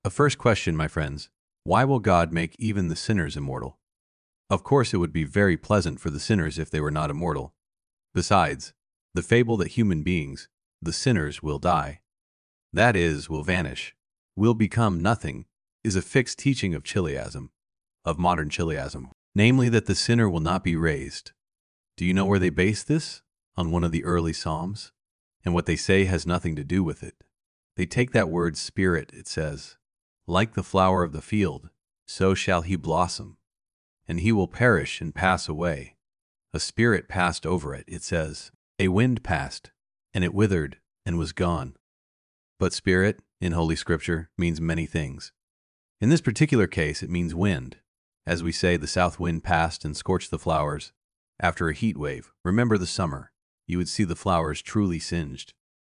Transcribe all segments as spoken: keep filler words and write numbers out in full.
A first question, my friends. Why will God make even the sinners immortal? Of course, it would be very pleasant for the sinners if they were not immortal. Besides, the fable that human beings, the sinners, will die, that is, will vanish, will become nothing, is a fixed teaching of Chiliasm, of modern Chiliasm, namely that the sinner will not be raised. Do you know where they base this? On one of the early Psalms? And what they say has nothing to do with it. They take that word spirit, it says, like the flower of the field, so shall he blossom, and he will perish and pass away. A spirit passed over it, it says. A wind passed, and it withered and was gone. But spirit, in Holy Scripture, means many things. In this particular case, it means wind. As we say, the south wind passed and scorched the flowers. After a heat wave, remember the summer, you would see the flowers truly singed.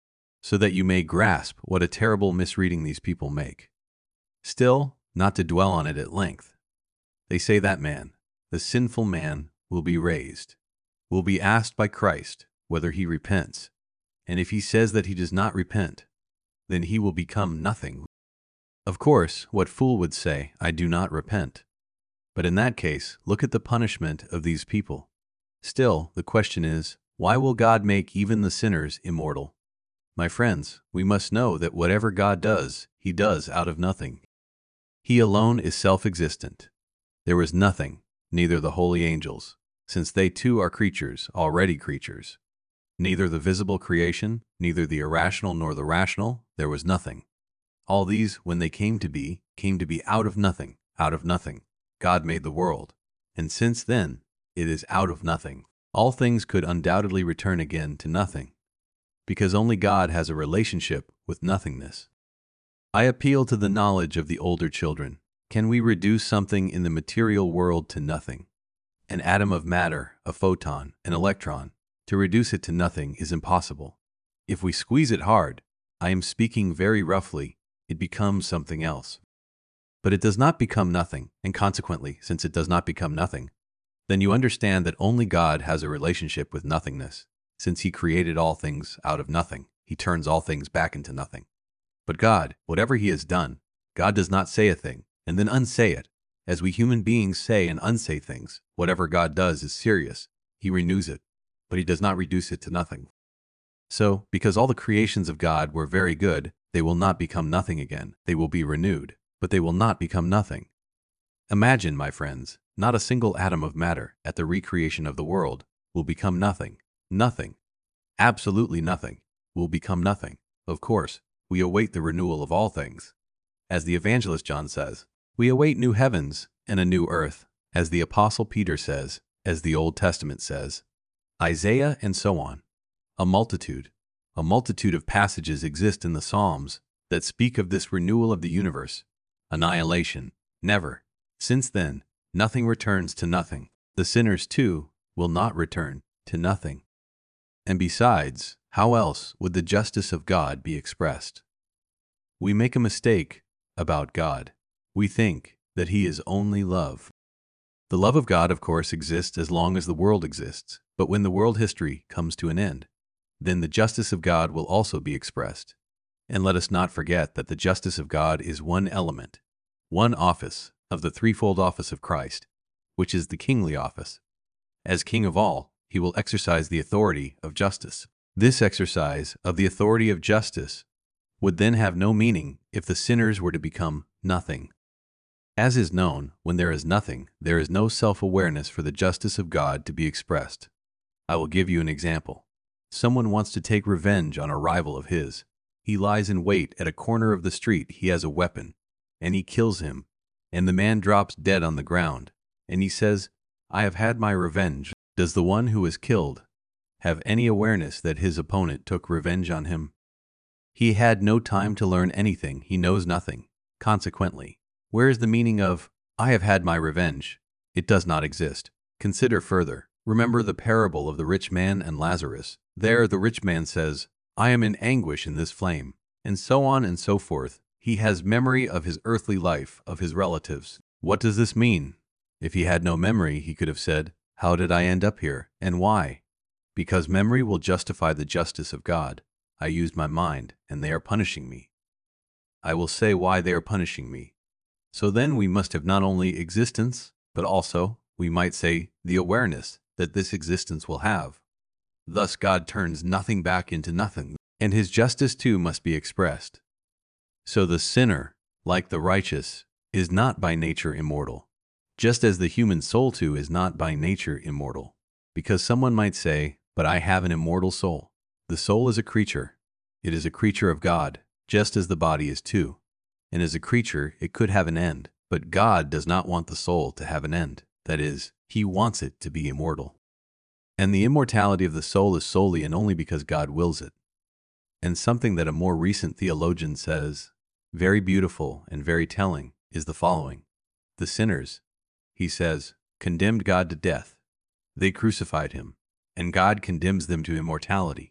So that you may grasp what a terrible misreading these people make. Still, not to dwell on it at length, they say that man, the sinful man, will be raised, will be asked by Christ whether he repents, and if he says that he does not repent, then he will become nothing. Of course, what fool would say, I do not repent? But in that case, look at the punishment of these people. Still, the question is, why will God make even the sinners immortal? My friends, we must know that whatever God does, he does out of nothing. He alone is self-existent. There was nothing, neither the holy angels, since they too are creatures, already creatures. Neither the visible creation, neither the irrational nor the rational, there was nothing. All these, when they came to be, came to be out of nothing, out of nothing. God made the world, and since then, it is out of nothing. All things could undoubtedly return again to nothing, because only God has a relationship with nothingness. I appeal to the knowledge of the older children. Can we reduce something in the material world to nothing? An atom of matter, a photon, an electron, to reduce it to nothing is impossible. If we squeeze it hard, I am speaking very roughly, it becomes something else. But it does not become nothing, and consequently, since it does not become nothing, then you understand that only God has a relationship with nothingness. Since he created all things out of nothing, he turns all things back into nothing. But God, whatever he has done, God does not say a thing and then unsay it. As we human beings say and unsay things, whatever God does is serious. He renews it, but he does not reduce it to nothing. So, because all the creations of God were very good, they will not become nothing again. They will be renewed, but they will not become nothing. Imagine, my friends, not a single atom of matter at the recreation of the world will become nothing. Nothing, absolutely nothing, will become nothing. Of course, we await the renewal of all things. As the evangelist John says, we await new heavens and a new earth, as the apostle Peter says, as the Old Testament says, Isaiah, and so on. A multitude, a multitude of passages exist in the Psalms that speak of this renewal of the universe. Annihilation, never. Since then, nothing returns to nothing. The sinners, too, will not return to nothing. And besides, how else would the justice of God be expressed? We make a mistake about God. We think that he is only love. The love of God, of course, exists as long as the world exists, but when the world history comes to an end, then the justice of God will also be expressed. And let us not forget that the justice of God is one element, one office of the threefold office of Christ, which is the kingly office. As king of all, he will exercise the authority of justice. This exercise of the authority of justice would then have no meaning if the sinners were to become nothing. As is known, when there is nothing, there is no self-awareness for the justice of God to be expressed. I will give you an example. Someone wants to take revenge on a rival of his. He lies in wait at a corner of the street. He has a weapon, and he kills him, and the man drops dead on the ground, and he says, I have had my revenge. Does the one who is killed have any awareness that his opponent took revenge on him? He had no time to learn anything. He knows nothing. Consequently, where is the meaning of, I have had my revenge? It does not exist. Consider further. Remember the parable of the rich man and Lazarus. There the rich man says, I am in anguish in this flame, and so on and so forth. He has memory of his earthly life, of his relatives. What does this mean? If he had no memory, he could have said, how did I end up here, and why? Because memory will justify the justice of God. I used my mind, and they are punishing me. I will say why they are punishing me. So then we must have not only existence, but also, we might say, the awareness that this existence will have. Thus God turns nothing back into nothing, and his justice too must be expressed. So the sinner, like the righteous, is not by nature immortal, just as the human soul too is not by nature immortal. Because someone might say, but I have an immortal soul. The soul is a creature. It is a creature of God, just as the body is too. And as a creature, it could have an end. But God does not want the soul to have an end. That is, he wants it to be immortal. And the immortality of the soul is solely and only because God wills it. And something that a more recent theologian says, very beautiful and very telling, is the following. The sinners, he says, condemned God to death. They crucified him, and God condemns them to immortality.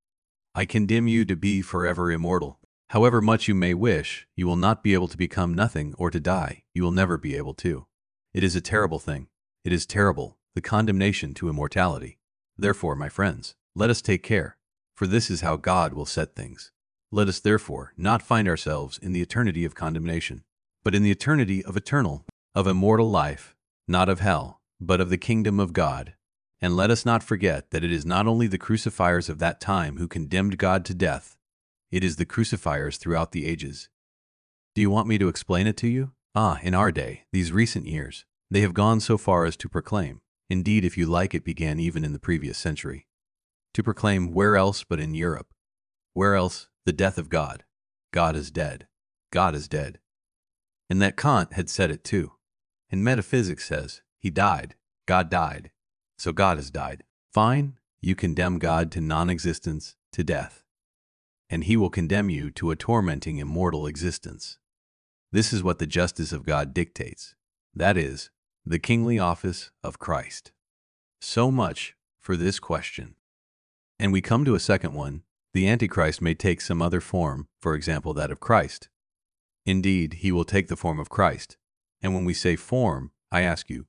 I condemn you to be forever immortal. However much you may wish, you will not be able to become nothing or to die. You will never be able to. It is a terrible thing. It is terrible, the condemnation to immortality. Therefore, my friends, let us take care, for this is how God will set things. Let us therefore not find ourselves in the eternity of condemnation, but in the eternity of eternal, of immortal life, not of hell, but of the kingdom of God. And let us not forget that it is not only the crucifiers of that time who condemned God to death, it is the crucifiers throughout the ages. Do you want me to explain it to you? Ah, in our day, these recent years, they have gone so far as to proclaim, indeed if you like it began even in the previous century, to proclaim where else but in Europe, where else the death of God. God is dead. God is dead. And that Kant had said it too. And metaphysics says, he died, God died, so God has died. Fine, you condemn God to non-existence, to death. And he will condemn you to a tormenting immortal existence. This is what the justice of God dictates. That is, the kingly office of Christ. So much for this question. And we come to a second one. The Antichrist may take some other form, for example that of Christ. Indeed, he will take the form of Christ. And when we say form, I ask you,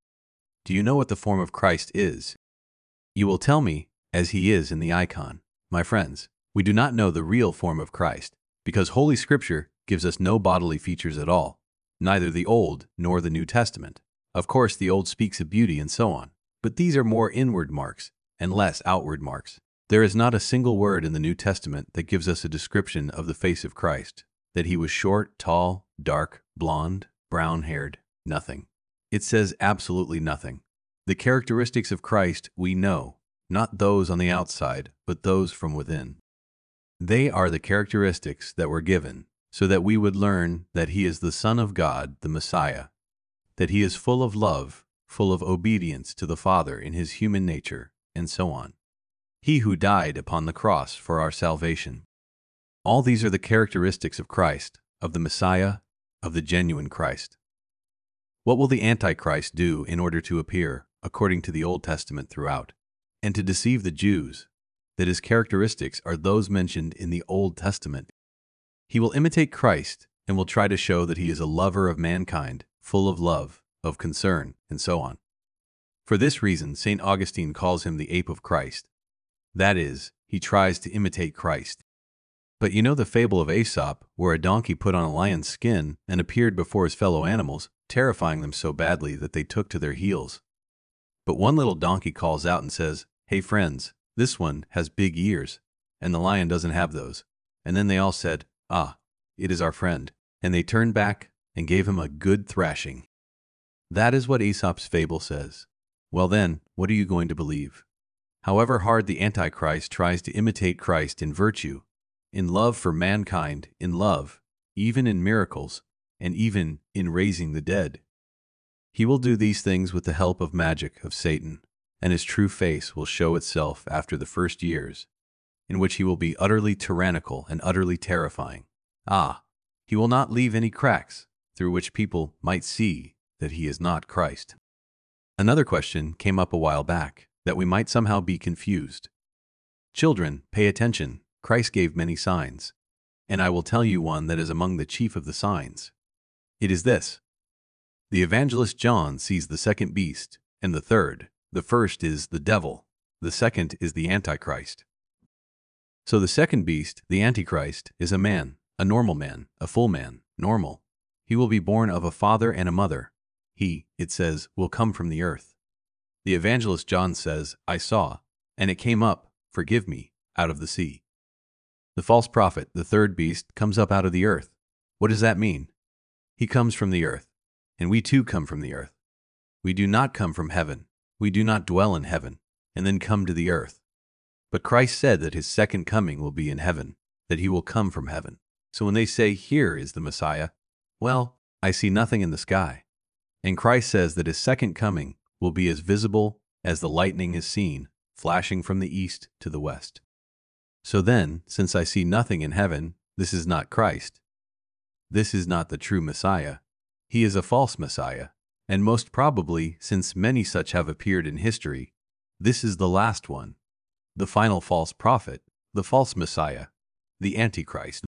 do you know what the form of Christ is? You will tell me, as he is in the icon. My friends, we do not know the real form of Christ, because Holy Scripture gives us no bodily features at all, neither the Old nor the New Testament. Of course, the Old speaks of beauty and so on, but these are more inward marks and less outward marks. There is not a single word in the New Testament that gives us a description of the face of Christ, that he was short, tall, dark, blonde, brown-haired, nothing. It says absolutely nothing. The characteristics of Christ we know, not those on the outside, but those from within. They are the characteristics that were given, so that we would learn that he is the Son of God, the Messiah, that he is full of love, full of obedience to the Father in his human nature, and so on. He who died upon the cross for our salvation. All these are the characteristics of Christ, of the Messiah, of the genuine Christ. What will the Antichrist do in order to appear, according to the Old Testament throughout, and to deceive the Jews, that his characteristics are those mentioned in the Old Testament? He will imitate Christ and will try to show that he is a lover of mankind, full of love, of concern, and so on. For this reason, Saint Augustine calls him the ape of Christ. That is, he tries to imitate Christ. But you know the fable of Aesop, where a donkey put on a lion's skin and appeared before his fellow animals, terrifying them so badly that they took to their heels. But one little donkey calls out and says, "Hey friends, this one has big ears, and the lion doesn't have those." And then they all said, "Ah, it is our friend." And they turned back and gave him a good thrashing. That is what Aesop's fable says. Well then, what are you going to believe? However hard the Antichrist tries to imitate Christ in virtue, in love for mankind, in love, even in miracles, and even in raising the dead, he will do these things with the help of magic of Satan, and his true face will show itself after the first years, in which he will be utterly tyrannical and utterly terrifying. Ah, he will not leave any cracks through which people might see that he is not Christ. Another question came up a while back, that we might somehow be confused. Children, pay attention. Christ gave many signs, and I will tell you one that is among the chief of the signs. It is this. The evangelist John sees the second beast, and the third. The first is the devil, the second is the Antichrist. So the second beast, the Antichrist, is a man, A normal man, a full man, normal. He will be born of a father and a mother. He, it says, will come from the earth. The evangelist John says, I saw, and it came up, forgive me, out of the sea. The false prophet, the third beast, comes up out of the earth. What does that mean? He comes from the earth, and we too come from the earth. We do not come from heaven. We do not dwell in heaven, and then come to the earth. But Christ said that his second coming will be in heaven, that he will come from heaven. So when they say, here is the Messiah, well, I see nothing in the sky. And Christ says that his second coming will be as visible as the lightning is seen, flashing from the east to the west. So then, since I see nothing in heaven, this is not Christ. This is not the true Messiah. He is a false Messiah. And most probably, since many such have appeared in history, this is the last one, the final false prophet, the false Messiah, the Antichrist.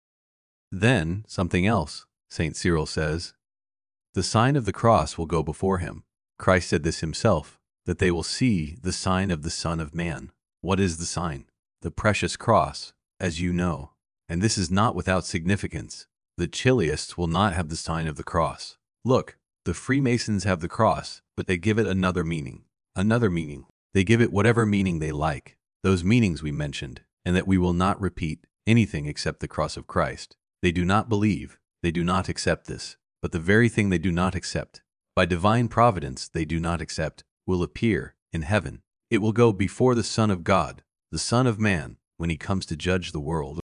Then, something else, Saint Cyril says, the sign of the cross will go before him. Christ said this himself, that they will see the sign of the Son of Man. What is the sign? The precious cross, as you know. And this is not without significance. The Chiliasts will not have the sign of the cross. Look, the Freemasons have the cross, but they give it another meaning. Another meaning. They give it whatever meaning they like. Those meanings we mentioned, and that we will not repeat anything except the cross of Christ. They do not believe. They do not accept this. But the very thing they do not accept, by divine providence they do not accept, will appear in heaven. It will go before the Son of God, the Son of Man, when he comes to judge the world.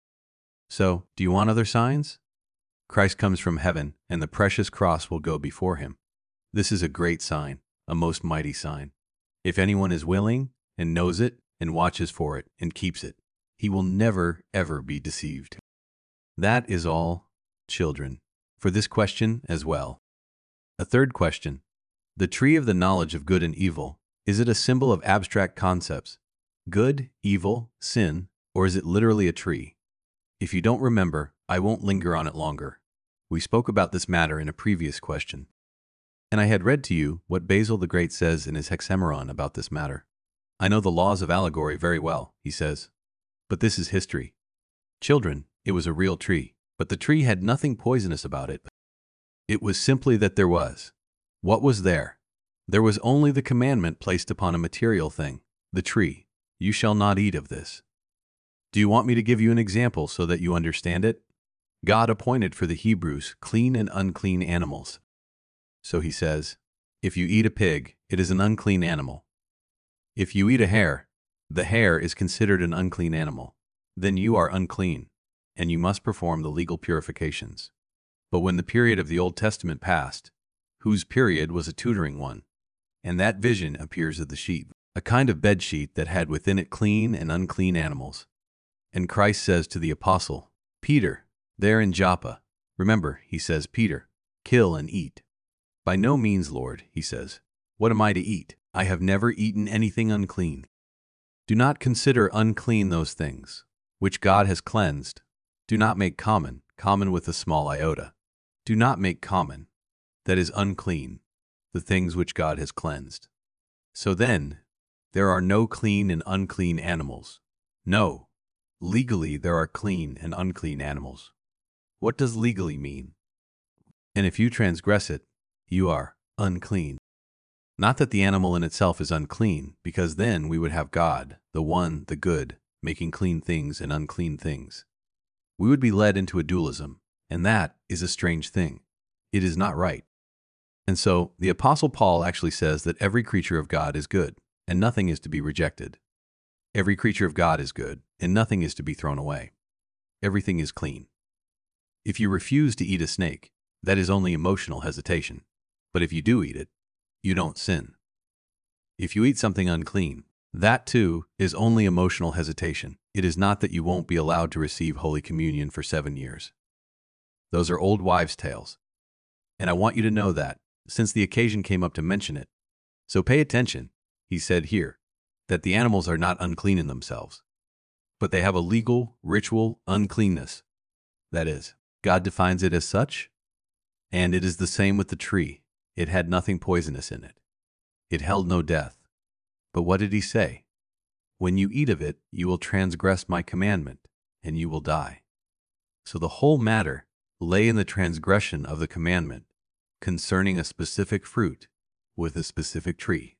So, do you want other signs? Christ comes from heaven, and the precious cross will go before him. This is a great sign, a most mighty sign. If anyone is willing, and knows it, and watches for it, and keeps it, he will never, ever be deceived. That is all, children, for this question as well. A third question. The tree of the knowledge of good and evil, is it a symbol of abstract concepts? Good, evil, sin, or is it literally a tree? If you don't remember, I won't linger on it longer. We spoke about this matter in a previous question. And I had read to you what Basil the Great says in his Hexameron about this matter. I know the laws of allegory very well, he says. But this is history. Children, it was a real tree, but the tree had nothing poisonous about it. It was simply that there was. What was there? There was only the commandment placed upon a material thing, the tree. You shall not eat of this. Do you want me to give you an example so that you understand it? God appointed for the Hebrews clean and unclean animals. So he says, if you eat a pig, it is an unclean animal. If you eat a hare, the hare is considered an unclean animal. Then you are unclean, and you must perform the legal purifications. But when the period of the Old Testament passed, whose period was a tutoring one, and that vision appears of the sheep, a kind of bed sheet that had within it clean and unclean animals. And Christ says to the apostle, Peter, there in Joppa, remember, he says, Peter, kill and eat. By no means, Lord, he says. What am I to eat? I have never eaten anything unclean. Do not consider unclean those things, which God has cleansed. Do not make common, common with a small iota. Do not make common, that is unclean, the things which God has cleansed. So then, there are no clean and unclean animals. No, legally there are clean and unclean animals. What does legally mean? And if you transgress it, you are unclean. Not that the animal in itself is unclean, because then we would have God, the one, the good, making clean things and unclean things. We would be led into a dualism, and that is a strange thing. It is not right. And so, the Apostle Paul actually says that every creature of God is good, and nothing is to be rejected. Every creature of God is good, and nothing is to be thrown away. Everything is clean. If you refuse to eat a snake, that is only emotional hesitation. But if you do eat it, you don't sin. If you eat something unclean, that too is only emotional hesitation. It is not that you won't be allowed to receive Holy Communion for seven years. Those are old wives' tales. And I want you to know that, since the occasion came up to mention it. So pay attention, he said here, that the animals are not unclean in themselves, but they have a legal, ritual uncleanness. That is, God defines it as such, and it is the same with the tree. It had nothing poisonous in it. It held no death. But what did he say? When you eat of it, you will transgress my commandment, and you will die. So the whole matter lay in the transgression of the commandment concerning a specific fruit with a specific tree.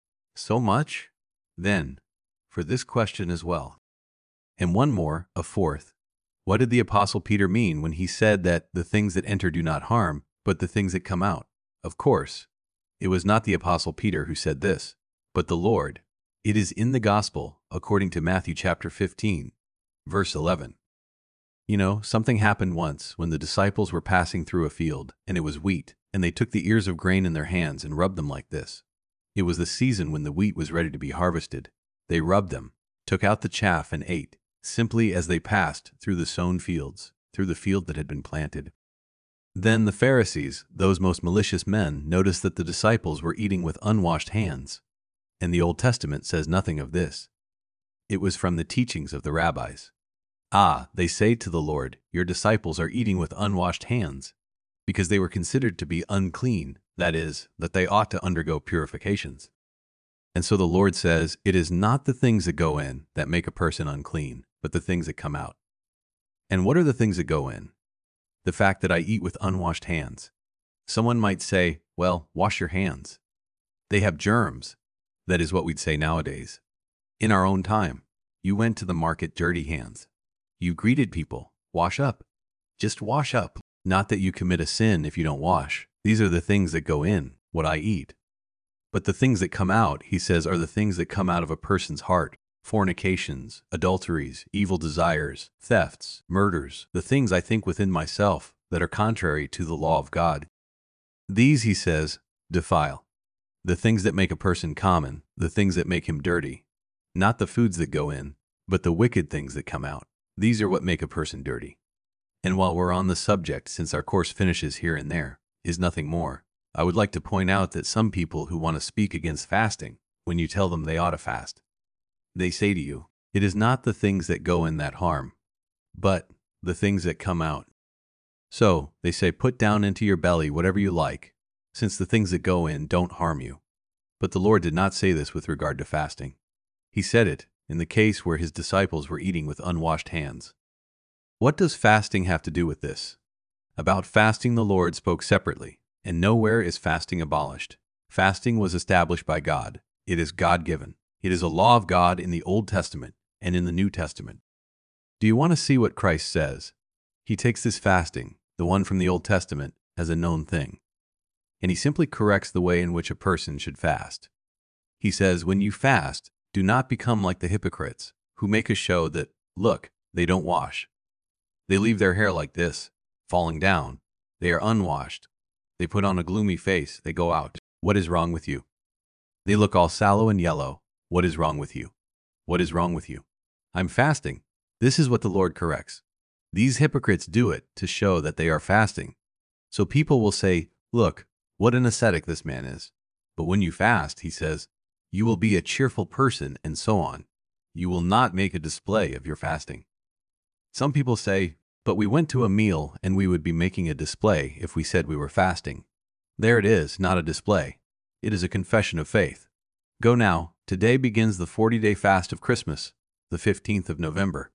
So much, then, for this question as well. And one more, a fourth. What did the Apostle Peter mean when he said that the things that enter do not harm, but the things that come out? Of course, it was not the Apostle Peter who said this, but the Lord. It is in the Gospel, according to Matthew chapter fifteen, verse eleven. You know, something happened once when the disciples were passing through a field, and it was wheat, and they took the ears of grain in their hands and rubbed them like this. It was the season when the wheat was ready to be harvested. They rubbed them, took out the chaff, and ate, simply as they passed through the sown fields, through the field that had been planted. Then the Pharisees, those most malicious men, noticed that the disciples were eating with unwashed hands. And the Old Testament says nothing of this. It was from the teachings of the rabbis. Ah, they say to the Lord, your disciples are eating with unwashed hands, because they were considered to be unclean, that is, that they ought to undergo purifications. And so the Lord says, it is not the things that go in that make a person unclean, but the things that come out. And what are the things that go in? The fact that I eat with unwashed hands. Someone might say, well, wash your hands. They have germs. That is what we'd say nowadays. In our own time, you went to the market dirty hands. You greeted people, wash up. Just wash up. Not that you commit a sin if you don't wash. These are the things that go in, what I eat. But the things that come out, he says, are the things that come out of a person's heart. Fornications, adulteries, evil desires, thefts, murders, the things I think within myself that are contrary to the law of God. These, he says, defile. The things that make a person common, the things that make him dirty. Not the foods that go in, but the wicked things that come out. These are what make a person dirty. And while we're on the subject, since our course finishes here and there, is nothing more, I would like to point out that some people who want to speak against fasting, when you tell them they ought to fast, they say to you, it is not the things that go in that harm, but the things that come out. So, they say, put down into your belly whatever you like, since the things that go in don't harm you. But the Lord did not say this with regard to fasting. He said it in the case where his disciples were eating with unwashed hands. What does fasting have to do with this? About fasting the Lord spoke separately, and nowhere is fasting abolished. Fasting was established by God. It is God-given. It is a law of God in the Old Testament and in the New Testament. Do you want to see what Christ says? He takes this fasting, the one from the Old Testament, as a known thing, and he simply corrects the way in which a person should fast. He says, when you fast, do not become like the hypocrites, who make a show that, look, they don't wash. They leave their hair like this, falling down. They are unwashed. They put on a gloomy face. They go out. What is wrong with you? They look all sallow and yellow. What is wrong with you? What is wrong with you? I'm fasting. This is what the Lord corrects. These hypocrites do it to show that they are fasting. So people will say, look, what an ascetic this man is. But when you fast, he says, you will be a cheerful person and so on. You will not make a display of your fasting. Some people say, but we went to a meal and we would be making a display if we said we were fasting. There it is, not a display. It is a confession of faith. Go now. Today begins the forty-day fast of Christmas, the fifteenth of November.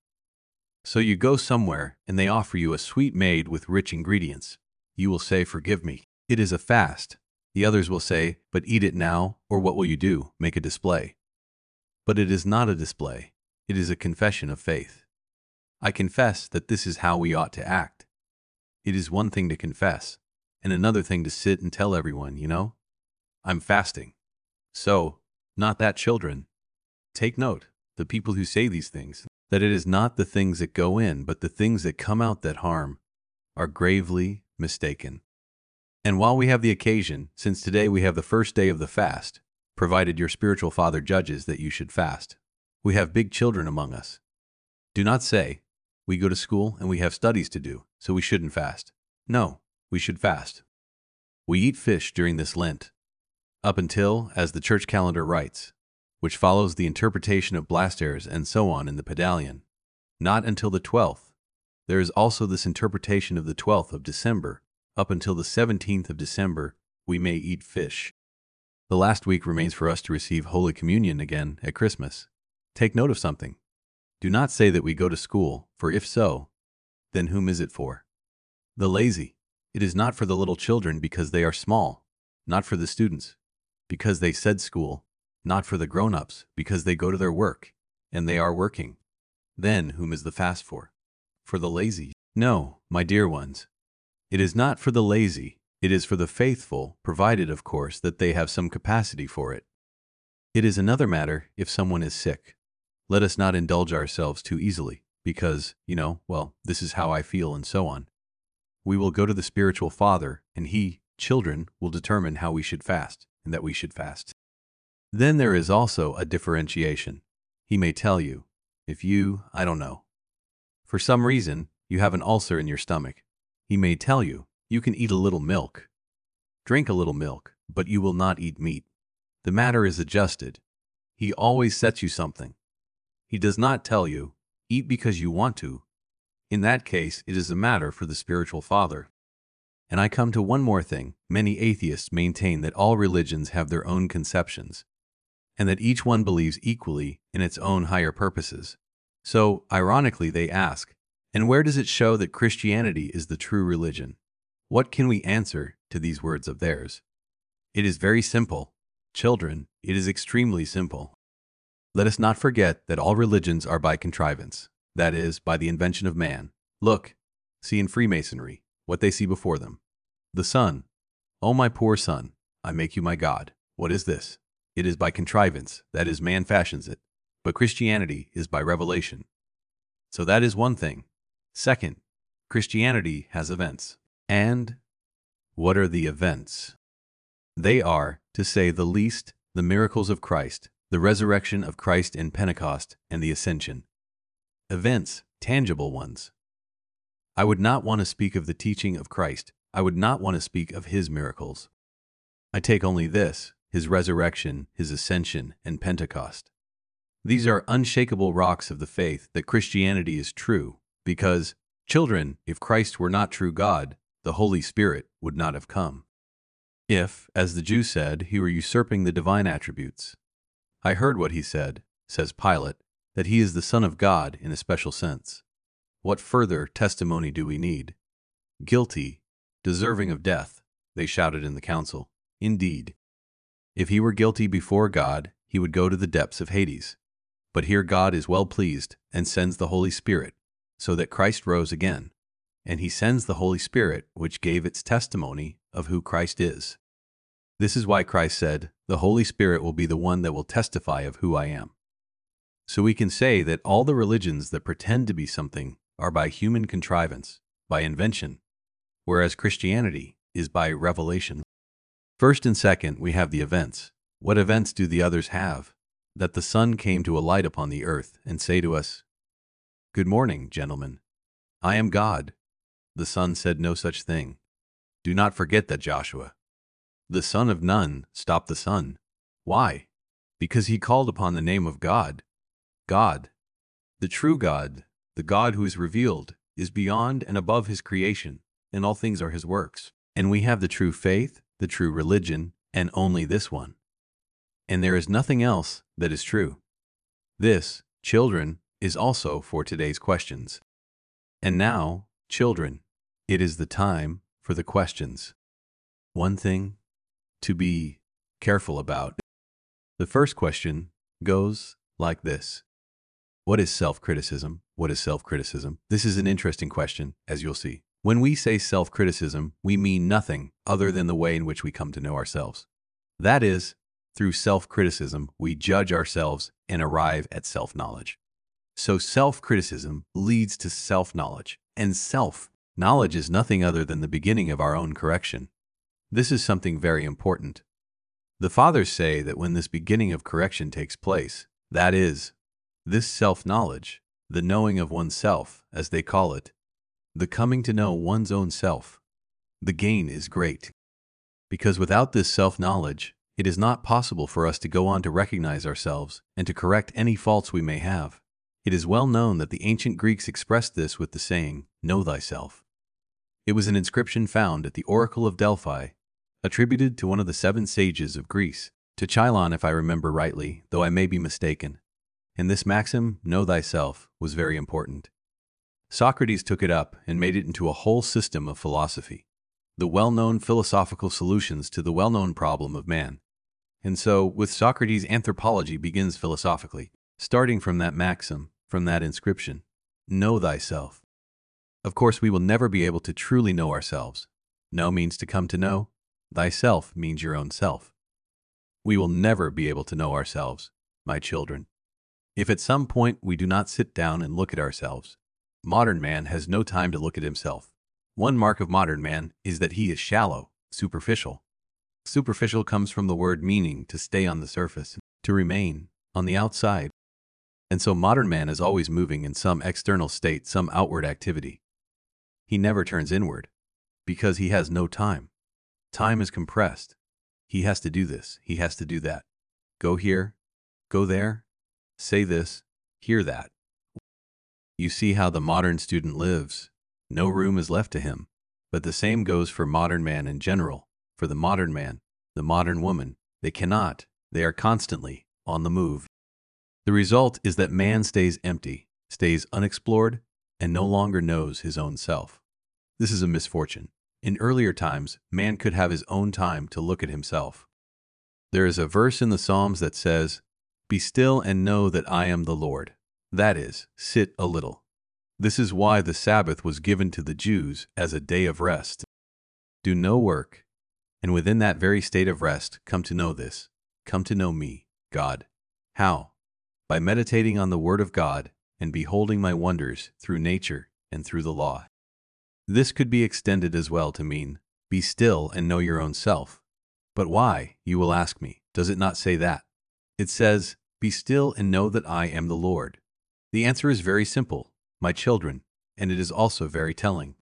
So you go somewhere and they offer you a sweet made with rich ingredients. You will say, forgive me. It is a fast. The others will say, but eat it now, or what will you do? Make a display. But it is not a display. It is a confession of faith. I confess that this is how we ought to act. It is one thing to confess, and another thing to sit and tell everyone, you know, I'm fasting. So, not that, children. Take note, the people who say these things, that it is not the things that go in, but the things that come out that harm, are gravely mistaken. And while we have the occasion, since today we have the first day of the fast, provided your spiritual father judges that you should fast, we have big children among us. Do not say, we go to school and we have studies to do, so we shouldn't fast. No, we should fast. We eat fish during this Lent, up until, as the church calendar writes, which follows the interpretation of Blastares and so on in the Pedalion, not until the twelfth. There is also this interpretation of the twelfth of December, up until the seventeenth of December, we may eat fish. The last week remains for us to receive Holy Communion again at Christmas. Take note of something. Do not say that we go to school, for if so, Then whom is it for? The lazy. It is not for the little children because they are small, not for the students, because they said school, not for the grown-ups because they go to their work, and they are working. Then whom is the fast for? For the lazy? No, my dear ones. It is not for the lazy, it is for the faithful, provided, of course, that they have some capacity for it. It is another matter if someone is sick. Let us not indulge ourselves too easily, because, you know, well, this is how I feel and so on. We will go to the spiritual father, and he, children, will determine how we should fast, and that we should fast. Then there is also a differentiation. He may tell you, if you, I don't know, for some reason, you have an ulcer in your stomach, he may tell you, you can eat a little milk. Drink a little milk, but you will not eat meat. The matter is adjusted. He always sets you something. He does not tell you, eat because you want to. In that case, it is a matter for the spiritual father. And I come to one more thing. Many atheists maintain that all religions have their own conceptions, and that each one believes equally in its own higher purposes. So, ironically, they ask, and where does it show that Christianity is the true religion? What can we answer to these words of theirs? It is very simple. Children, it is extremely simple. Let us not forget that all religions are by contrivance, that is, by the invention of man. Look, see in Freemasonry, what they see before them. The sun. Oh, my poor son, I make you my God. What is this? It is by contrivance, that is, man fashions it. But Christianity is by revelation. So that is one thing. Second, Christianity has events. And what are the events? They are, to say the least, the miracles of Christ, the resurrection of Christ in Pentecost, and the ascension. Events, tangible ones. I would not want to speak of the teaching of Christ. I would not want to speak of his miracles. I take only this, his resurrection, his ascension, and Pentecost. These are unshakable rocks of the faith that Christianity is true, because, children, if Christ were not true God, the Holy Spirit would not have come. If, as the Jews said, he were usurping the divine attributes. I heard what he said, says Pilate, that he is the Son of God in a special sense. What further testimony do we need? Guilty, deserving of death, they shouted in the council. Indeed, if he were guilty before God, he would go to the depths of Hades. But here God is well pleased and sends the Holy Spirit, so that Christ rose again. And he sends the Holy Spirit, which gave its testimony of who Christ is. This is why Christ said, the Holy Spirit will be the one that will testify of who I am. So we can say that all the religions that pretend to be something are by human contrivance, by invention, whereas Christianity is by revelation. First and second, we have the events. What events do the others have? That the sun came to alight upon the earth and say to us, "Good morning, gentlemen. I am God." The sun said no such thing. Do not forget that, Joshua. The son of Nun stopped the sun. Why? Because he called upon the name of God. God, the true God, the God who is revealed, is beyond and above his creation, and all things are his works. And we have the true faith, the true religion, and only this one. And there is nothing else that is true. This, children, is also for today's questions. And now, children, it is the time for the questions. One thing to be careful about. The first question goes like this. What is self-criticism? What is self-criticism? This is an interesting question, as you'll see. When we say self-criticism, we mean nothing other than the way in which we come to know ourselves. That is, through self-criticism, we judge ourselves and arrive at self-knowledge. So self-criticism leads to self-knowledge, and self-knowledge is nothing other than the beginning of our own correction. This is something very important. The fathers say that when this beginning of correction takes place, that is, this self-knowledge, the knowing of oneself, as they call it, the coming to know one's own self, the gain is great. Because without this self-knowledge, it is not possible for us to go on to recognize ourselves and to correct any faults we may have. It is well known that the ancient Greeks expressed this with the saying, "Know thyself." It was an inscription found at the Oracle of Delphi, attributed to one of the seven sages of Greece, to Chilon if I remember rightly, though I may be mistaken. And this maxim, "Know thyself," was very important. Socrates took it up and made it into a whole system of philosophy, the well-known philosophical solutions to the well-known problem of man. And so, with Socrates, anthropology begins philosophically, starting from that maxim, from that inscription, know thyself. Of course, we will never be able to truly know ourselves. Know means to come to know. Thyself means your own self. We will never be able to know ourselves, my children, if at some point we do not sit down and look at ourselves. Modern man has no time to look at himself. One mark of modern man is that he is shallow, superficial. Superficial comes from the word meaning to stay on the surface, to remain on the outside. And so modern man is always moving in some external state, some outward activity. He never turns inward because he has no time. Time is compressed. He has to do this. He has to do that. Go here, go there, say this, hear that. You see how the modern student lives. No room is left to him. But the same goes for modern man in general. For the modern man, the modern woman, they cannot. They are constantly on the move. The result is that man stays empty, stays unexplored, and no longer knows his own self. This is a misfortune. In earlier times, man could have his own time to look at himself. There is a verse in the Psalms that says, "Be still and know that I am the Lord." That is, sit a little. This is why the Sabbath was given to the Jews as a day of rest. Do no work, and within that very state of rest, come to know this, come to know me, God. How? By meditating on the Word of God and beholding my wonders through nature and through the law. This could be extended as well to mean, be still and know your own self. But why, you will ask me, does it not say that? It says, be still and know that I am the Lord. The answer is very simple, my children, and it is also very telling.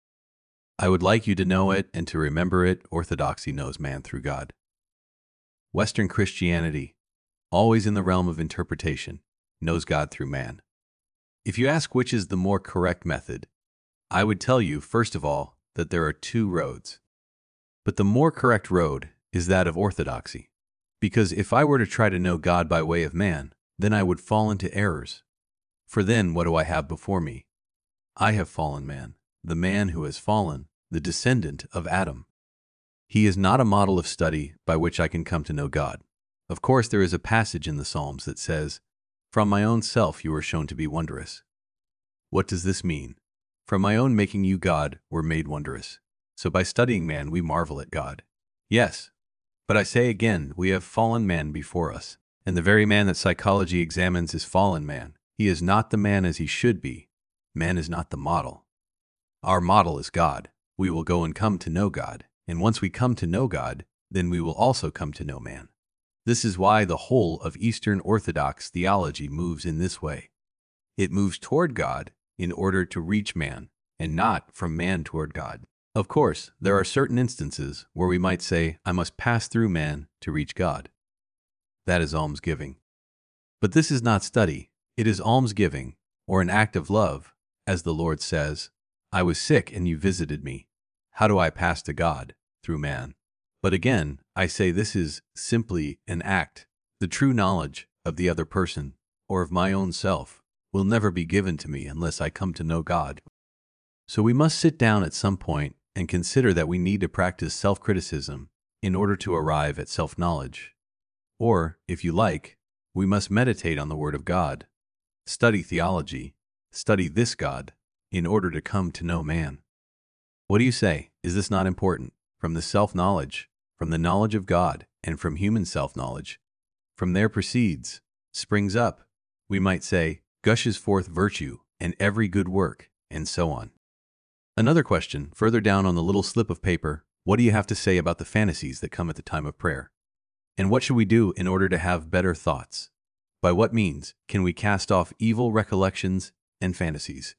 I would like you to know it and to remember it. Orthodoxy knows man through God. Western Christianity, always in the realm of interpretation, knows God through man. If you ask which is the more correct method, I would tell you, first of all, that there are two roads. But the more correct road is that of orthodoxy. Because if I were to try to know God by way of man, then I would fall into errors. For then what do I have before me? I have fallen man, the man who has fallen, the descendant of Adam. He is not a model of study by which I can come to know God. Of course, there is a passage in the Psalms that says, "From my own self you were shown to be wondrous." What does this mean? From my own making you, God, were made wondrous. So by studying man, we marvel at God. Yes, but I say again, we have fallen man before us, and the very man that psychology examines is fallen man. He is not the man as he should be. Man is not the model. Our model is God. We will go and come to know God, and once we come to know God, then we will also come to know man. This is why the whole of Eastern Orthodox theology moves in this way. It moves toward God in order to reach man, and not from man toward God. Of course, there are certain instances where we might say, I must pass through man to reach God. That is almsgiving. But this is not study. It is almsgiving, or an act of love, as the Lord says, I was sick and you visited me. How do I pass to God? Through man. But again, I say this is simply an act. The true knowledge of the other person, or of my own self, will never be given to me unless I come to know God. So we must sit down at some point and consider that we need to practice self-criticism in order to arrive at self-knowledge. Or, if you like, we must meditate on the Word of God, study theology, study this God, in order to come to know man. What do you say? Is this not important? From the self-knowledge, from the knowledge of God, and from human self-knowledge, from there proceeds, springs up, we might say, gushes forth virtue and every good work, and so on. Another question, further down on the little slip of paper, what do you have to say about the fantasies that come at the time of prayer? And what should we do in order to have better thoughts? By what means can we cast off evil recollections and fantasies?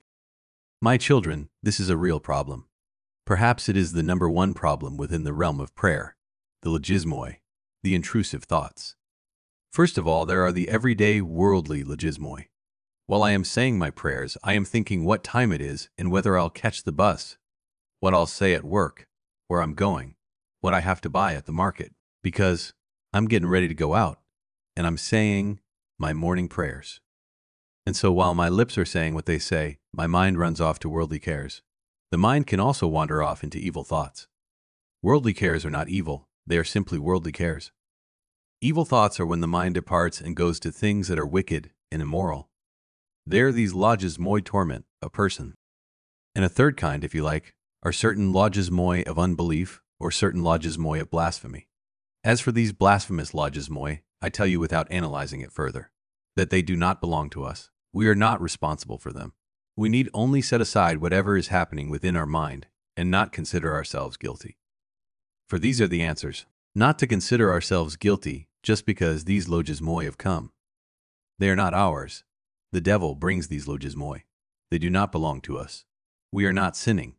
My children, this is a real problem. Perhaps it is the number one problem within the realm of prayer, the logismoi, the intrusive thoughts. First of all, there are the everyday worldly logismoi. While I am saying my prayers, I am thinking what time it is and whether I'll catch the bus, what I'll say at work, where I'm going, what I have to buy at the market, because I'm getting ready to go out, and I'm saying my morning prayers. And so while my lips are saying what they say, My mind runs off to worldly cares. The mind can also wander off into evil thoughts. Worldly cares are not evil, they are simply worldly cares. Evil thoughts are when the mind departs and goes to things that are wicked and immoral. There these logismoi torment a person. And a third kind, if you like, are certain logismoi of unbelief or certain logismoi of blasphemy. As for these blasphemous logismoi, I tell you without analyzing it further, that they do not belong to us. We are not responsible for them. We need only set aside whatever is happening within our mind and not consider ourselves guilty. For these are the answers. Not to consider ourselves guilty just because these logismoi have come. They are not ours. The devil brings these logismoi. They do not belong to us. We are not sinning.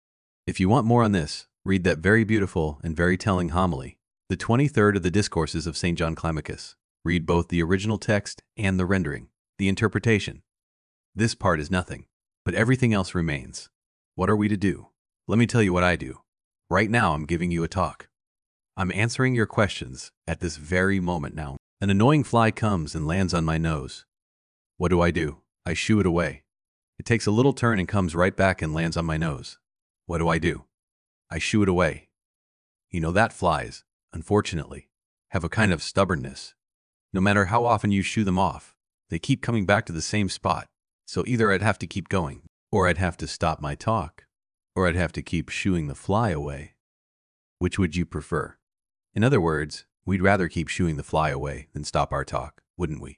If you want more on this, read that very beautiful and very telling homily, the twenty-third of the Discourses of Saint John Climacus. Read both the original text and the rendering, the interpretation. This part is nothing, but everything else remains. What are we to do? Let me tell you what I do. Right now I'm giving you a talk. I'm answering your questions at this very moment now. An annoying fly comes and lands on my nose. What do I do? I shoo it away. It takes a little turn and comes right back and lands on my nose. What do I do? I shoo it away. You know that flies, unfortunately, have a kind of stubbornness. No matter how often you shoo them off, they keep coming back to the same spot. So either I'd have to keep going, or I'd have to stop my talk, or I'd have to keep shooing the fly away. Which would you prefer? In other words, we'd rather keep shooing the fly away than stop our talk, wouldn't we?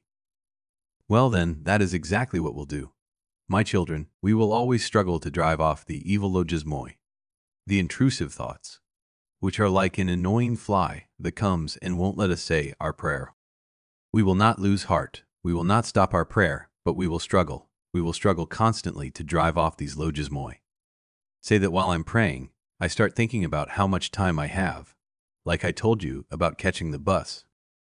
Well then, that is exactly what we'll do. My children, we will always struggle to drive off the evil logismoi, the intrusive thoughts, which are like an annoying fly that comes and won't let us say our prayer. We will not lose heart. We will not stop our prayer, but we will struggle. We will struggle constantly to drive off these logismoi. Say that while I'm praying, I start thinking about how much time I have, like I told you about catching the bus.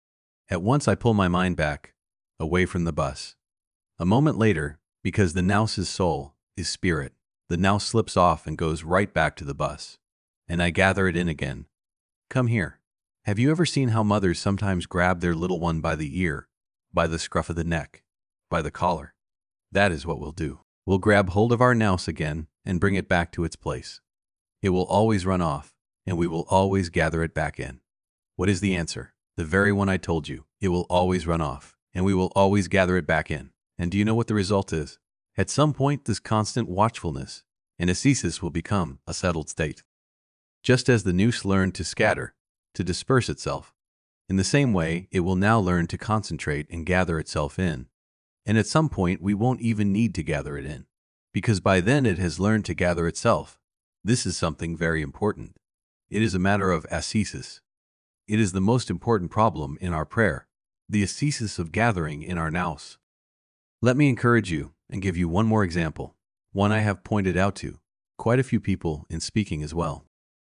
At once I pull my mind back, away from the bus. A moment later, because the nouse's soul is spirit, the nouse slips off and goes right back to the bus, and I gather it in again. Come here. Have you ever seen how mothers sometimes grab their little one by the ear, by the scruff of the neck, by the collar? That is what we'll do. We'll grab hold of our nouse again and bring it back to its place. It will always run off, and we will always gather it back in. What is the answer? The very one I told you. It will always run off, and we will always gather it back in. And do you know what the result is? At some point, this constant watchfulness and ascesis will become a settled state. Just as the noose learned to scatter, to disperse itself, in the same way, it will now learn to concentrate and gather itself in. And at some point, we won't even need to gather it in, because by then it has learned to gather itself. This is something very important. It is a matter of ascesis. It is the most important problem in our prayer, the ascesis of gathering in our nous. Let me encourage you and give you one more example, one I have pointed out to quite a few people in speaking as well.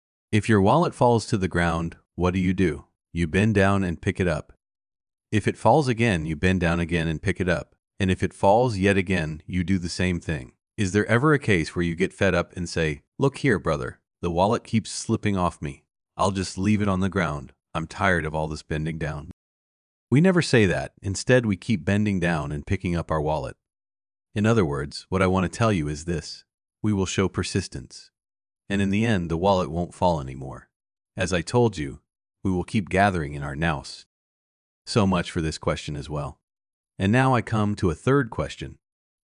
If your wallet falls to the ground, what do you do? You bend down and pick it up. If it falls again, you bend down again and pick it up. And if it falls yet again, you do the same thing. Is there ever a case where you get fed up and say, "Look here, brother, the wallet keeps slipping off me. I'll just leave it on the ground. I'm tired of all this bending down"? We never say that. Instead, we keep bending down and picking up our wallet. In other words, what I want to tell you is this. We will show persistence. And in the end, the wallet won't fall anymore. As I told you, we will keep gathering in our nous. So much for this question as well. And now I come to a third question.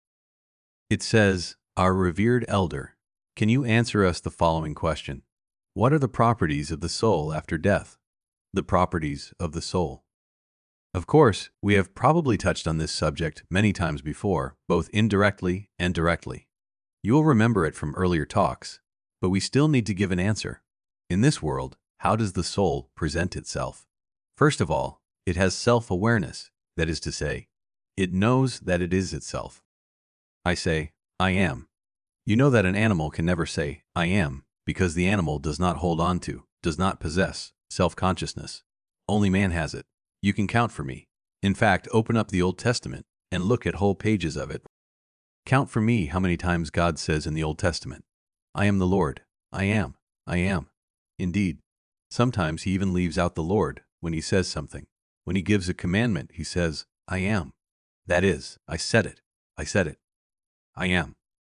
It says, "Our revered elder, can you answer us the following question? What are the properties of the soul after death?" The properties of the soul. Of course, we have probably touched on this subject many times before, both indirectly and directly. You will remember it from earlier talks, but we still need to give an answer. In this world, how does the soul present itself? First of all, it has self-awareness, that is to say, it knows that it is itself. I say, "I am." You know that an animal can never say, "I am," because the animal does not hold on to, does not possess, self-consciousness. Only man has it. You can count for me. In fact, open up the Old Testament and look at whole pages of it. Count for me how many times God says in the Old Testament, "I am the Lord. I am. I am." Indeed, sometimes he even leaves out the Lord when he says something. When he gives a commandment, he says, "I am." That is, I said it. I said it. I am.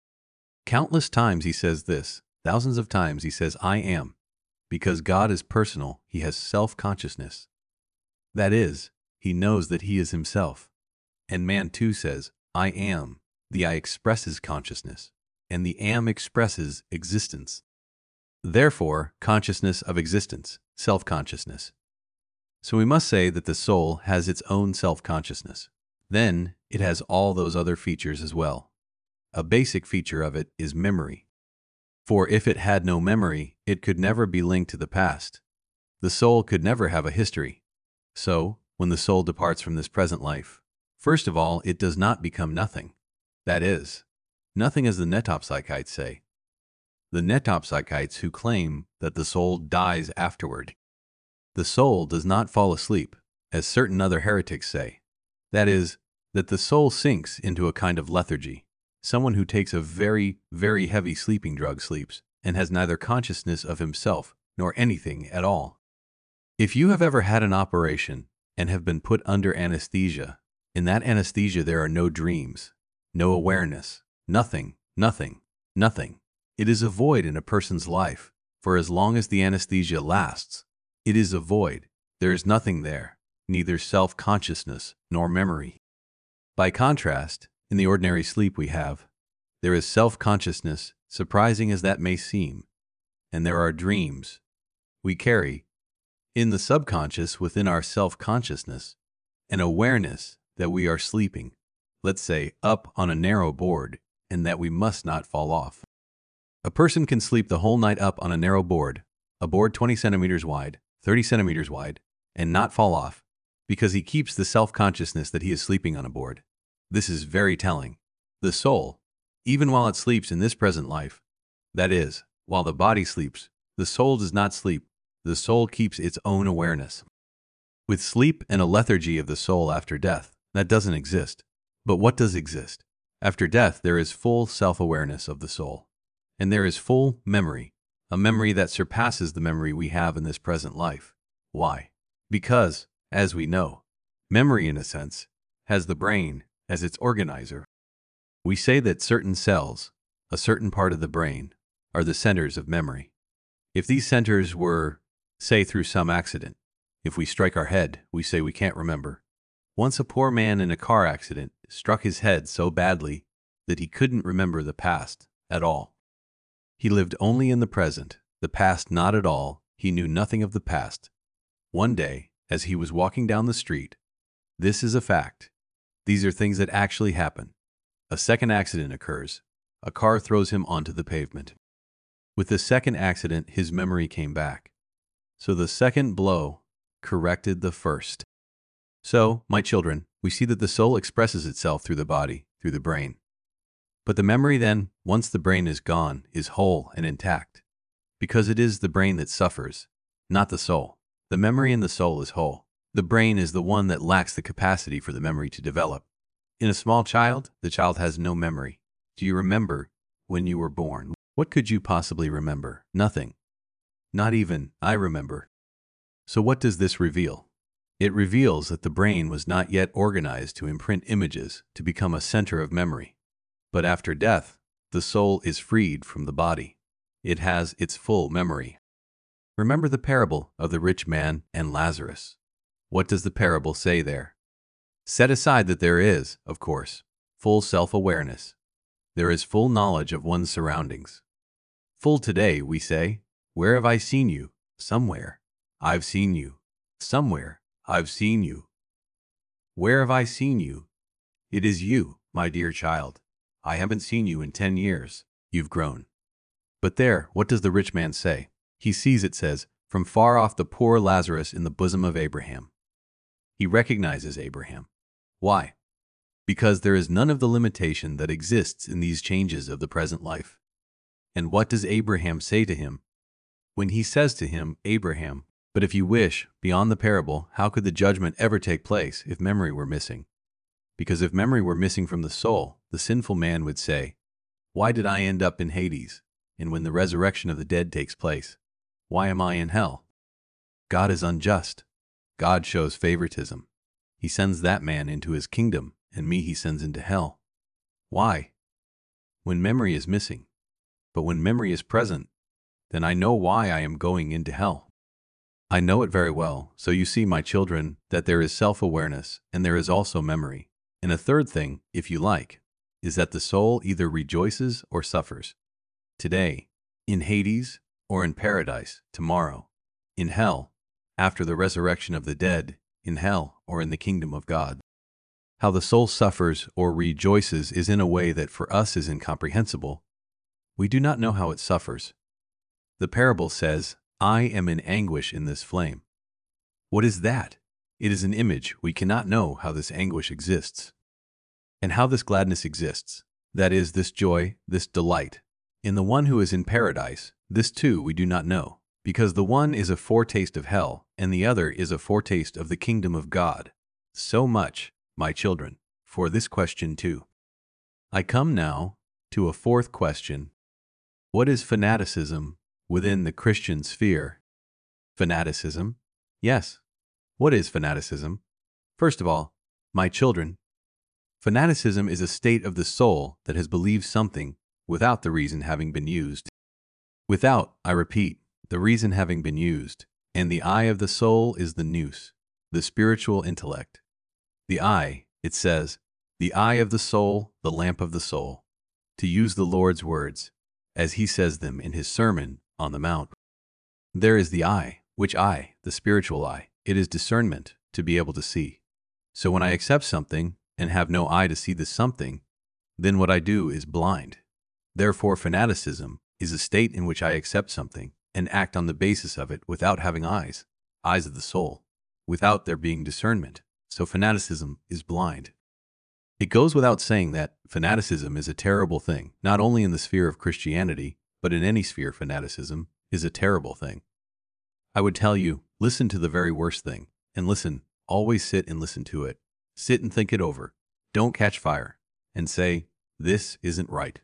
Countless times he says this, thousands of times he says, I am. Because God is personal, he has self-consciousness. That is, he knows that he is himself. And man too says, I am. The I expresses consciousness, and the am expresses existence. Therefore, consciousness of existence, self-consciousness. So we must say that the soul has its own self-consciousness. Then, it has all those other features as well. A basic feature of it is memory. For if it had no memory, it could never be linked to the past. The soul could never have a history. So, when the soul departs from this present life, first of all, it does not become nothing. That is, nothing as the Netopsychites say. The Netopsychites who claim that the soul dies afterward. The soul does not fall asleep, as certain other heretics say. That is, that the soul sinks into a kind of lethargy. Someone who takes a very, very heavy sleeping drug sleeps and has neither consciousness of himself nor anything at all. If you have ever had an operation and have been put under anesthesia, in that anesthesia there are no dreams, no awareness, nothing, nothing, nothing. It is a void in a person's life, for as long as the anesthesia lasts, it is a void. There is nothing there, neither self-consciousness nor memory. By contrast, in the ordinary sleep we have, there is self-consciousness, surprising as that may seem, and there are dreams. We carry, in the subconscious within our self-consciousness, an awareness that we are sleeping, let's say up on a narrow board, and that we must not fall off. A person can sleep the whole night up on a narrow board, a board twenty centimeters wide, thirty centimeters wide, and not fall off, because he keeps the self-consciousness that he is sleeping on a board. This is very telling. The soul, even while it sleeps in this present life, that is, while the body sleeps, the soul does not sleep. The soul keeps its own awareness. With sleep and a lethargy of the soul after death, that doesn't exist. But what does exist? After death, there is full self-awareness of the soul. And there is full memory, a memory that surpasses the memory we have in this present life. Why? Because, as we know, memory, in a sense, has the brain as its organizer. We say that certain cells, a certain part of the brain, are the centers of memory. If these centers were, say through some accident, if we strike our head, we say we can't remember. Once a poor man in a car accident struck his head so badly that he couldn't remember the past at all. He lived only in the present, the past not at all. He knew nothing of the past. One day, as he was walking down the street, this is a fact. These are things that actually happen. A second accident occurs. A car throws him onto the pavement. With the second accident, his memory came back. So the second blow corrected the first. So, my children, we see that the soul expresses itself through the body, through the brain. But the memory then, once the brain is gone, is whole and intact. Because it is the brain that suffers, not the soul. The memory in the soul is whole. The brain is the one that lacks the capacity for the memory to develop. In a small child, the child has no memory. Do you remember when you were born? What could you possibly remember? Nothing. Not even I remember. So what does this reveal? It reveals that the brain was not yet organized to imprint images to become a center of memory. But after death, the soul is freed from the body. It has its full memory. Remember the parable of the rich man and Lazarus. What does the parable say there? Set aside that there is, of course, full self-awareness. There is full knowledge of one's surroundings. Full today, we say, where have I seen you? Somewhere. I've seen you. Somewhere. I've seen you. Where have I seen you? It is you, my dear child. I haven't seen you in ten years. You've grown. But there, what does the rich man say? He sees, it says, from far off the poor Lazarus in the bosom of Abraham. He recognizes Abraham. Why? Because there is none of the limitation that exists in these changes of the present life. And what does Abraham say to him? When he says to him, Abraham, but if you wish, beyond the parable, how could the judgment ever take place if memory were missing? Because if memory were missing from the soul, the sinful man would say, why did I end up in Hades? And when the resurrection of the dead takes place, why am I in hell? God is unjust. God shows favoritism. He sends that man into his kingdom, and me he sends into hell. Why? When memory is missing, but when memory is present, then I know why I am going into hell. I know it very well, so you see, my children, that there is self-awareness and there is also memory. And a third thing, if you like, is that the soul either rejoices or suffers. Today, in Hades, or in paradise, tomorrow, in hell, after the resurrection of the dead, in hell, or in the kingdom of God. How the soul suffers or rejoices is in a way that for us is incomprehensible. We do not know how it suffers. The parable says, I am in anguish in this flame. What is that? It is an image. We cannot know how this anguish exists. And how this gladness exists, that is, this joy, this delight, in the one who is in paradise, this too we do not know, because the one is a foretaste of hell, and the other is a foretaste of the kingdom of God. So much, my children, for this question too. I come now to a fourth question. What is fanaticism within the Christian sphere? Fanaticism? Yes. What is fanaticism? First of all, my children, fanaticism is a state of the soul that has believed something without the reason having been used. Without, I repeat, the reason having been used, and the eye of the soul is the nous, the spiritual intellect. The eye, it says, the eye of the soul, the lamp of the soul, to use the Lord's words, as he says them in his Sermon on the Mount. There is the eye, which eye, the spiritual eye, it is discernment, to be able to see. So when I accept something and have no eye to see the something, then what I do is blind. Therefore, fanaticism is a state in which I accept something and act on the basis of it without having eyes, eyes of the soul, without there being discernment. So fanaticism is blind. It goes without saying that fanaticism is a terrible thing, not only in the sphere of Christianity, but in any sphere. Fanaticism is a terrible thing. I would tell you, listen to the very worst thing, and listen, always sit and listen to it. Sit and think it over. Don't catch fire, and say, this isn't right.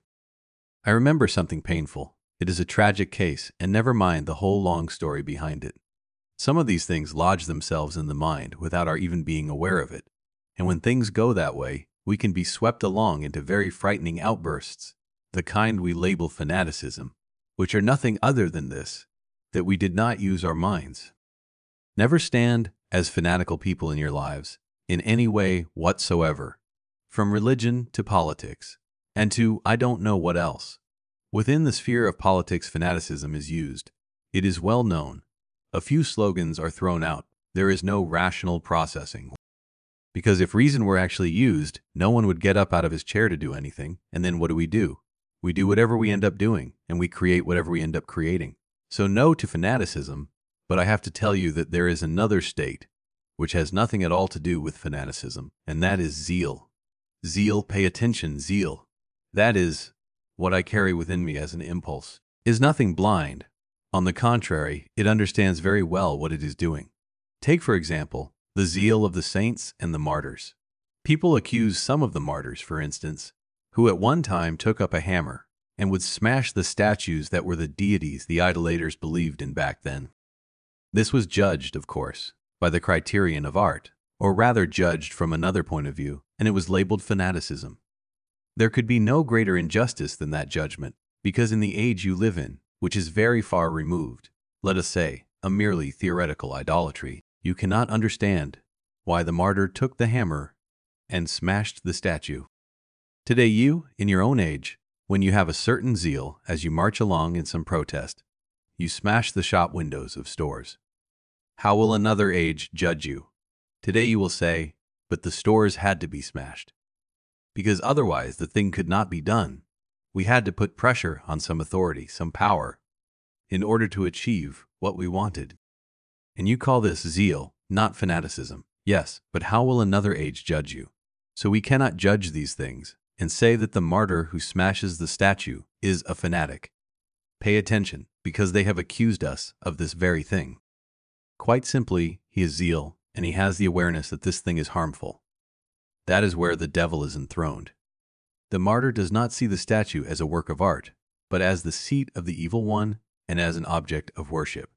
I remember something painful. It is a tragic case, and never mind the whole long story behind it. Some of these things lodge themselves in the mind without our even being aware of it. And when things go that way, we can be swept along into very frightening outbursts, the kind we label fanaticism, which are nothing other than this, that we did not use our minds. Never stand as fanatical people in your lives, in any way whatsoever, from religion to politics, and to I don't know what else. Within the sphere of politics, fanaticism is used. It is well known. A few slogans are thrown out. There is no rational processing. Because if reason were actually used, no one would get up out of his chair to do anything, and then what do we do? We do whatever we end up doing, and we create whatever we end up creating. So no to fanaticism, but I have to tell you that there is another state, which has nothing at all to do with fanaticism, and that is zeal. Zeal, pay attention, zeal. That is, what I carry within me as an impulse, is nothing blind. On the contrary, it understands very well what it is doing. Take, for example, the zeal of the saints and the martyrs. People accuse some of the martyrs, for instance, who at one time took up a hammer and would smash the statues that were the deities the idolaters believed in back then. This was judged, of course, by the criterion of art, or rather judged from another point of view, and it was labeled fanaticism. There could be no greater injustice than that judgment, because in the age you live in, which is very far removed, let us say, a merely theoretical idolatry, you cannot understand why the martyr took the hammer and smashed the statue. Today you, in your own age, when you have a certain zeal as you march along in some protest, you smash the shop windows of stores. How will another age judge you? Today you will say, but the stores had to be smashed, because otherwise the thing could not be done. We had to put pressure on some authority, some power, in order to achieve what we wanted. And you call this zeal, not fanaticism. Yes, but how will another age judge you? So we cannot judge these things and say that the martyr who smashes the statue is a fanatic. Pay attention, because they have accused us of this very thing. Quite simply, he is zeal, and he has the awareness that this thing is harmful. That is where the devil is enthroned. The martyr does not see the statue as a work of art, but as the seat of the evil one and as an object of worship.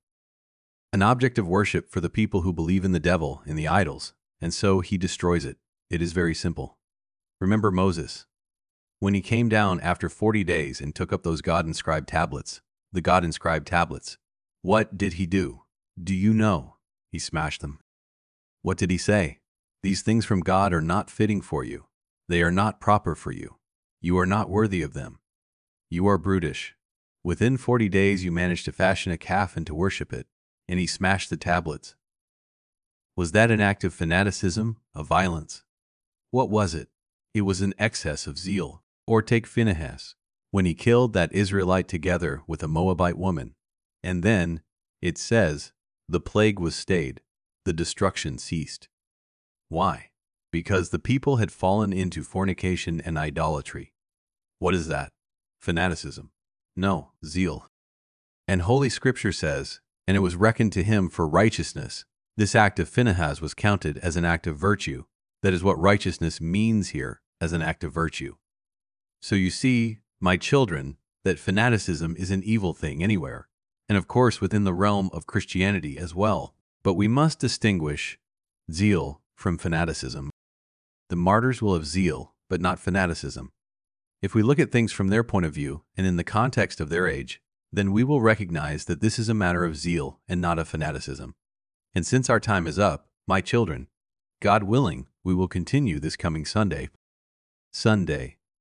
An object of worship for the people who believe in the devil, in the idols, and so he destroys it. It is very simple. Remember Moses. When he came down after forty days and took up those God-inscribed tablets, the God-inscribed tablets, what did he do? Do you know? He smashed them. What did he say? These things from God are not fitting for you. They are not proper for you. You are not worthy of them. You are brutish. Within forty days you managed to fashion a calf and to worship it, and he smashed the tablets. Was that an act of fanaticism, of violence? What was it? It was an excess of zeal. Or take Phinehas, when he killed that Israelite together with a Moabite woman. And then, it says, the plague was stayed, the destruction ceased. Why? Because the people had fallen into fornication and idolatry. What is that? Fanaticism. No, zeal. And Holy Scripture says, and it was reckoned to him for righteousness. This act of Phinehas was counted as an act of virtue. That is what righteousness means here, as an act of virtue. So you see, my children, that fanaticism is an evil thing anywhere, and of course within the realm of Christianity as well. But we must distinguish zeal from fanaticism. The martyrs will have zeal, but not fanaticism. If we look at things from their point of view and in the context of their age, then we will recognize that this is a matter of zeal and not of fanaticism. And since our time is up, my children, God willing, we will continue this coming Sunday. Sunday.